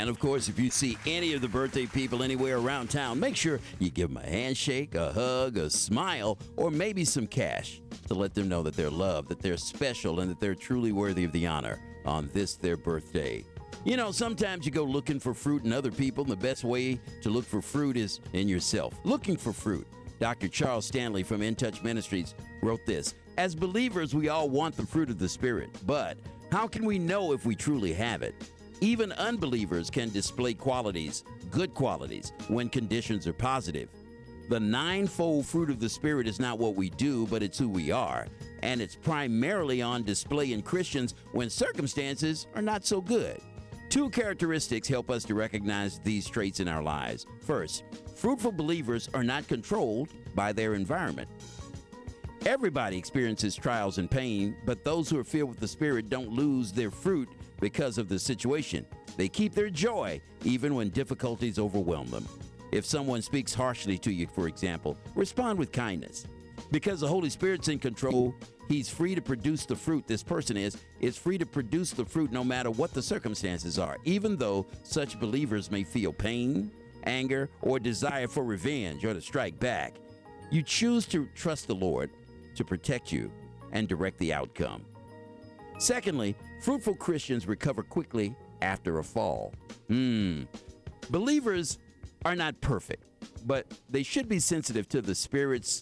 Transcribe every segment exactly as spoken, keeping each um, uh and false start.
And, of course, if you see any of the birthday people anywhere around town, make sure you give them a handshake, a hug, a smile, or maybe some cash to let them know that they're loved, that they're special, and that they're truly worthy of the honor on this, their birthday. You know, sometimes you go looking for fruit in other people, and the best way to look for fruit is in yourself. Looking for fruit. Doctor Charles Stanley from In Touch Ministries wrote this: as believers, we all want the fruit of the Spirit, but how can we know if we truly have it? Even unbelievers can display qualities, good qualities, when conditions are positive. The ninefold fruit of the Spirit is not what we do, but it's who we are. And it's primarily on display in Christians when circumstances are not so good. Two characteristics help us to recognize these traits in our lives. First, fruitful believers are not controlled by their environment. Everybody experiences trials and pain, but those who are filled with the Spirit don't lose their fruit because of the situation. They keep their joy even when difficulties overwhelm them. If someone speaks harshly to you, for example, respond with kindness. Because the Holy Spirit's in control, He's free to produce the fruit. This person is, is free to produce the fruit no matter what the circumstances are, even though such believers may feel pain, anger, or desire for revenge or to strike back. You choose to trust the Lord to protect you and direct the outcome. Secondly, fruitful Christians recover quickly after a fall. Hmm. Believers are not perfect, but they should be sensitive to the Spirit's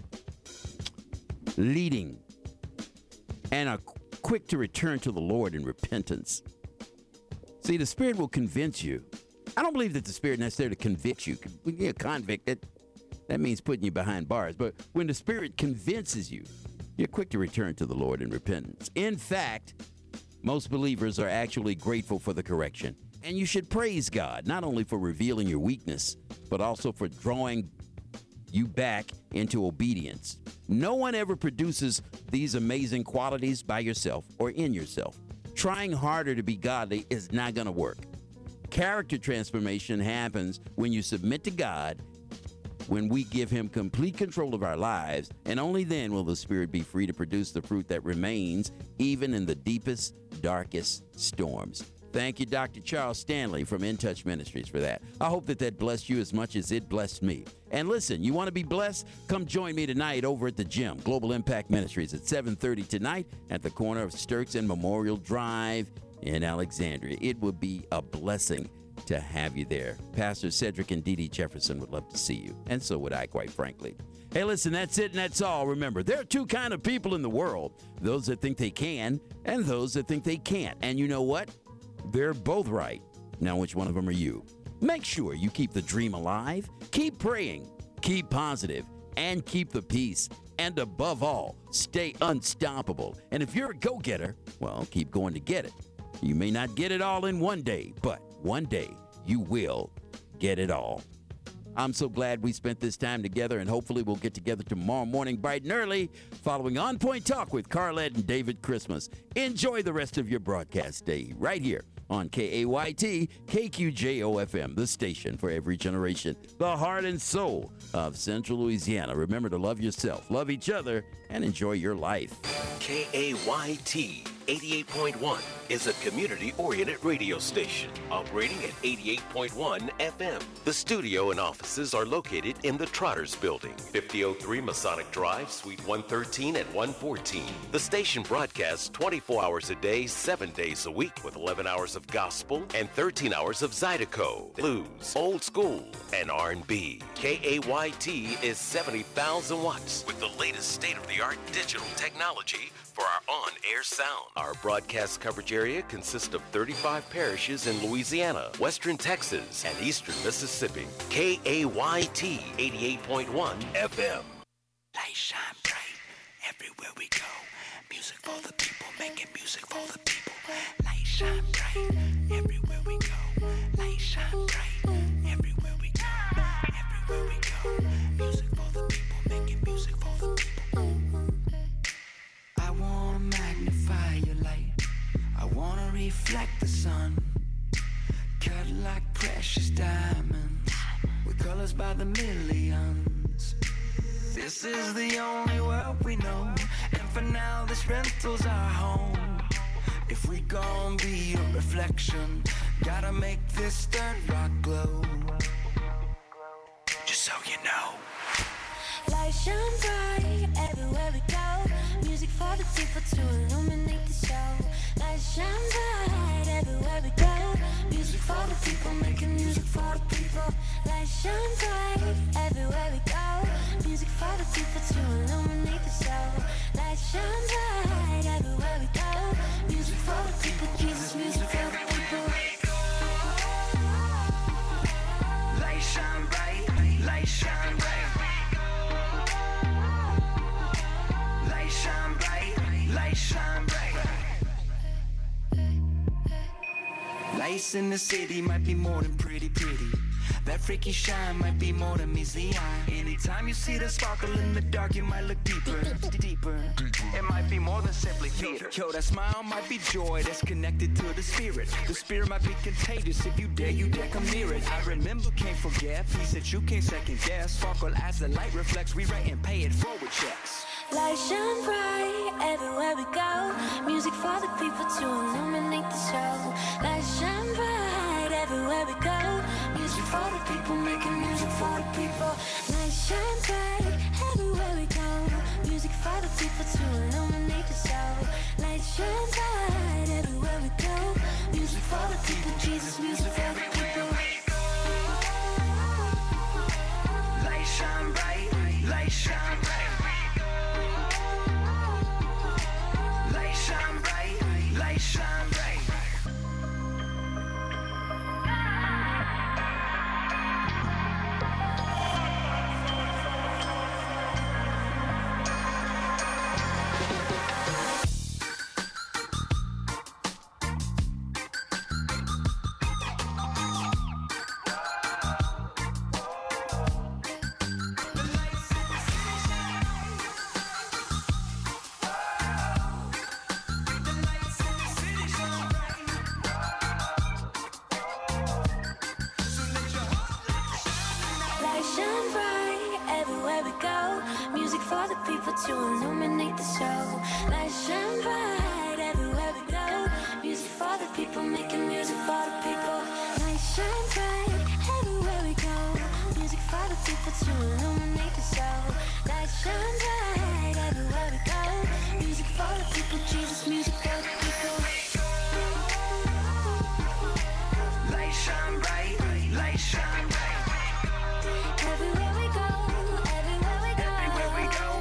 leading and are quick to return to the Lord in repentance. See, the Spirit will convince you. I don't believe that the Spirit necessarily convicts you. When you're convicted, that means putting you behind bars. But when the Spirit convinces you, you're quick to return to the Lord in repentance. In fact, most believers are actually grateful for the correction. And you should praise God, not only for revealing your weakness, but also for drawing you back into obedience. No one ever produces these amazing qualities by yourself or in yourself. Trying harder to be godly is not going to work. Character transformation happens when you submit to God, when we give Him complete control of our lives, and only then will the Spirit be free to produce the fruit that remains even in the deepest, darkest storms. Thank you, Doctor Charles Stanley from In Touch Ministries, for that. I hope that that blessed you as much as it blessed me. And listen, you want to be blessed? Come join me tonight over at the gym, Global Impact Ministries, at seven thirty tonight at the corner of Sturks and Memorial Drive in Alexandria. It would be a blessing to have you there. Pastor Cedric and Dee Dee Jefferson would love to see you, and so would I, quite frankly. Hey, listen, that's it and that's all. Remember, there are two kind of people in the world, those that think they can and those that think they can't. And you know what? They're both right. Now, which one of them are you? Make sure you keep the dream alive, keep praying, keep positive, and keep the peace. And above all, stay unstoppable. And if you're a go-getter, well, keep going to get it. You may not get it all in one day, but one day you will get it all. I'm so glad we spent this time together, and hopefully we'll get together tomorrow morning bright and early following On Point Talk with Carlette and David Christmas. Enjoy the rest of your broadcast day right here on K A Y T, K Q J O F M, the station for every generation, the heart and soul of Central Louisiana. Remember to love yourself, love each other, and enjoy your life. K A Y T eighty-eight point one is a community-oriented radio station operating at eighty-eight point one F M. The studio and offices are located in the Trotters Building, fifty oh three Masonic Drive, Suite one thirteen and one fourteen. The station broadcasts twenty-four hours a day, seven days a week, with eleven hours of gospel and thirteen hours of Zydeco, blues, old school, and R and B. K A Y T is seventy thousand watts with the latest state-of-the-art digital technology for our on-air sound. Our broadcast coverage area consists of thirty-five parishes in Louisiana, western Texas, and eastern Mississippi. K A Y T eighty-eight point one F M. Light shine bright everywhere we go. Music for the people, making music for the people. Light shine bright everywhere we go. Light shine bright everywhere we go. Everywhere we go. Music for the people, making music for the people. I wanna magnify your light. I wanna reflect the sun. Cut like precious diamonds with colors by the millions. This is the only world we know, and for now this rental's our home. If we gon' be a reflection, Gotta make this third rock glow. Just so you know. Light shine bright everywhere we go. Music for the people to illuminate the show. Light shine bright everywhere we go. Music for the people, making music for the people. Light shine bright everywhere we go. Music for the people to illuminate the show. Light shine bright everywhere we go. Music for the people, Jesus, music for the people. Light shine bright, light shine bright. Light shine bright, light shine bright. Lights in the city might be more than pretty, pretty. That freaky shine might be more than meets the eye. Anytime you see the sparkle in the dark, you might look deeper, deeper. It might be more than simply theater. Yo, that smile might be joy that's connected to the spirit. The spirit might be contagious. If you dare, you dare come near it. I remember, can't forget. Peace that you can't second guess. Sparkle as the light reflects. We write and pay it forward checks. Light shine bright everywhere we go. Music for the people to illuminate the show. Light shine bright everywhere we go. Music for the people, making music for the people. Light shine bright everywhere we go. Music for the people to illuminate the show. Light shine bright everywhere we go. Music for the people, Jesus, music for the people. Light shine bright, light shine bright. Light shine bright, light shine bright. To illuminate the show. Light shine bright everywhere we go. Music for the people, making music for the people. Light shine bright everywhere we go. Music for the people to illuminate the show. Light shine bright everywhere we go. Music for the people, Jesus, music for the people. Light shine bright, light shine bright. Everywhere we go, everywhere we go. Everywhere we go.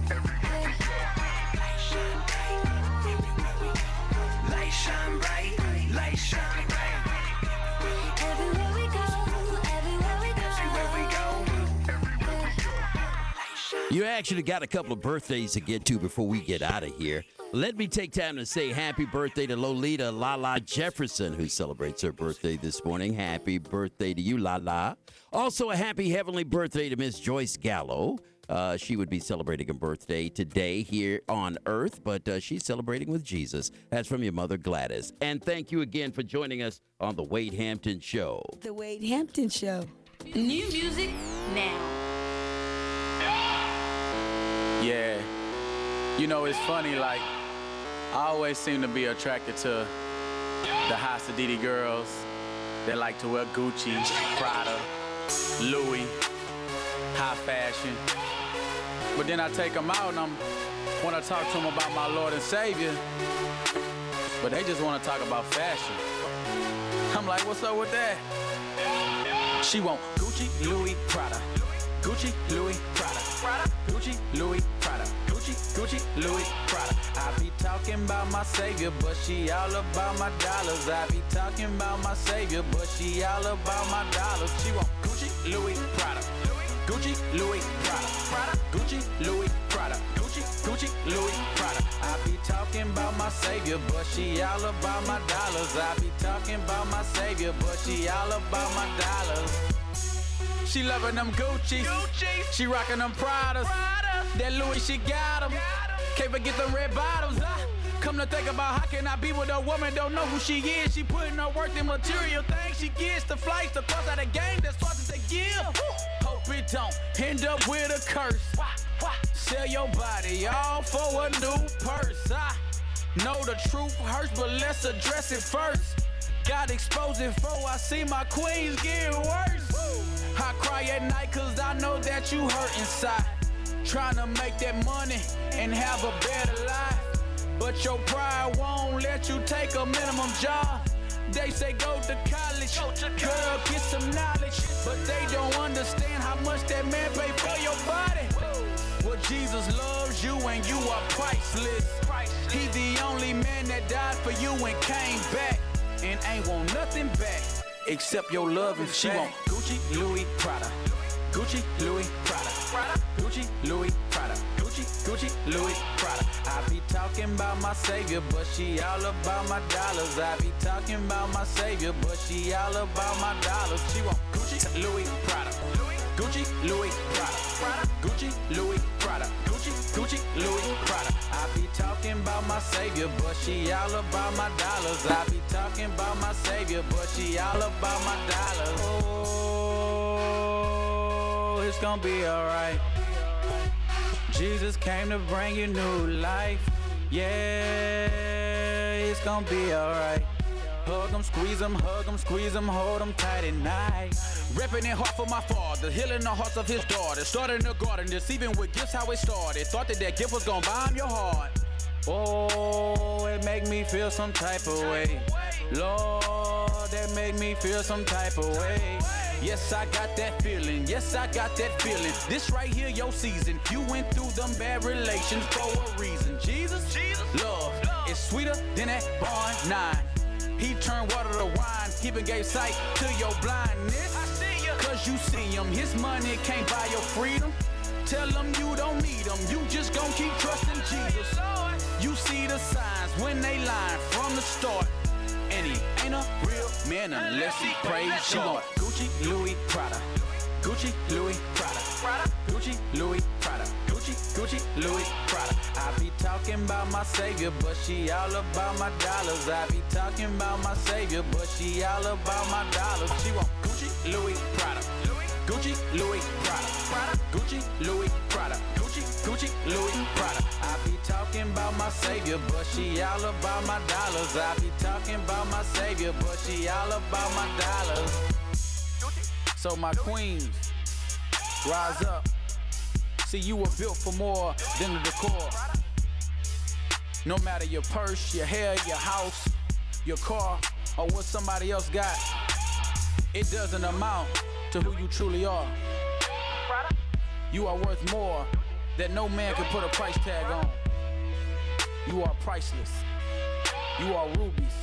Shine bright, light shine bright. Everywhere we go, everywhere we go. Everywhere we go. You actually got a couple of birthdays to get to before we get out of here. Let me take time to say happy birthday to Lolita Lala Jefferson, who celebrates her birthday this morning. Happy birthday to you, Lala. Also, a happy heavenly birthday to Miss Joyce Gallo. Uh, she would be celebrating a birthday today here on Earth, but uh, she's celebrating with Jesus. That's from your mother, Gladys. And thank you again for joining us on The Wade Hampton Show. The Wade Hampton Show. New music now. Yeah. You know, it's funny, like, I always seem to be attracted to the high Sadidi girls that like to wear Gucci, Prada, Louis, high fashion. But then I take them out and I'm want to talk to them about my Lord and Savior, but they just want to talk about fashion. I'm like, what's up with that? She want Gucci, Louis, Prada. Gucci, Louis, Prada. Gucci, Louis, Prada. Gucci, Gucci, Louis, Prada. I be talking about my Savior, but she all about my dollars. I be talking about my Savior, but she all about my dollars. She want Gucci, Louis, Prada. Gucci, Louis, Prada. Prada. Gucci, Louis, Prada. Gucci, Gucci, Louis, Prada. I be talking about my Savior, but she all about my dollars. I be talking about my Savior, but she all about my dollars. She loving them Gucci. Gucci. She rocking them Pradas. Prada. That Louis, she got them. Can't forget them red bottoms. Uh. Come to think about how can I be with a woman, don't know who she is. She putting her work in material things. She gets the flights, the cost of the game, that's what they give. Hope it don't end up with a curse. Sell your body all for a new purse. I know the truth hurts, but let's address it first. got exposed before I see my queens get worse. I cry at night cause I know that you hurt inside. Trying to make that money and have a better life. But your pride won't let you take a minimum job. They say go to college, go to girl, get some knowledge. But they don't understand how much that man pay for your body. Well, Jesus loves you and you are priceless. He the only man that died for you and came back. And ain't want nothing back except your love and she want Gucci, Louis, Prada. Gucci, Louis, Prada. Gucci, Louis, Prada. Gucci, Gucci, Louis, Prada. I be talking about my savior, but she all about my dollars. I be talking about my savior, but she all about my dollars. She want Gucci, Louis, Prada. Gucci, Louis, Prada. Gucci, Louis, Prada. Gucci, Gucci, Louis, Prada. I be talking about my savior, but she all about my dollars. I be talking about my savior, but she all about my dollars. Oh, it's gonna be alright. Jesus came to bring you new life. Yeah, it's gonna be alright. Hug him, squeeze him, hug him, squeeze him, hold him tight at night. Repping it hard for my father, healing the hearts of his daughter. Started in the garden, deceiving with gifts how it started. Thought that that gift was gonna bind your heart. Oh, it make me feel some type of way. Lord, that make me feel some type of way. Yes, I got that feeling. Yes, I got that feeling. This right here, your season. You went through them bad relations for a reason. Jesus, Jesus, love is sweeter than that barn nine. He turned water to wine, even gave sight to your blindness. I see ya. Cause you see him, his money can't buy your freedom. Tell him you don't need him, you just gon' keep trusting Jesus. You see the signs when they line from the start. And he ain't a real man unless he prays God. Gucci, Louis, Prada. Gucci, Louis, Prada. Gucci, Louis, Prada. Gucci, Gucci, Louis, Prada. I be talking about my savior, but she all about my dollars. I be talking about my savior, but she all about my dollars. She want Gucci, Louis, Prada. Gucci, Louis, Prada. Gucci, Louis, Prada. Gucci, Gucci, Louis, Prada. I be talking about my savior, but she all about my dollars. I be talking about my savior, but she all about my dollars. So my queens, rise up. See, you were built for more than the decor. No matter your purse, your hair, your house, your car, or what somebody else got, it doesn't amount to who you truly are. You are worth more that no man can put a price tag on. You are priceless. You are rubies.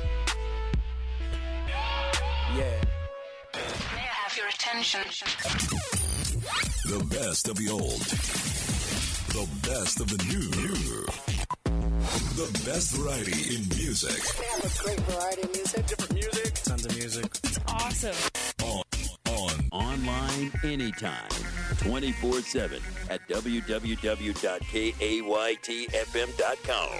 Yeah. May I have your attention? The best of the old. The best of the new. The best variety in music. Yeah, that's great variety of music. Different music. Tons of music. It's awesome. On. On. Online anytime. twenty-four seven at w w w dot k a y t f m dot com.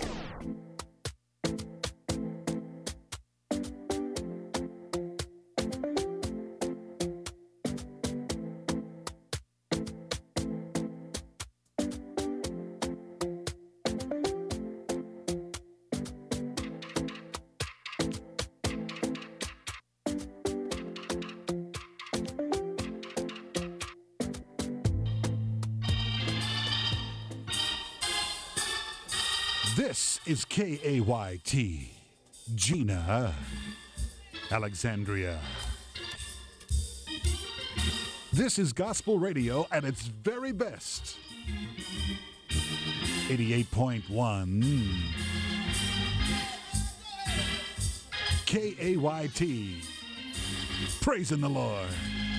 This is K A Y T, Gina, Alexandria. This is gospel radio at its very best. eighty-eight point one K A Y T, praising the Lord.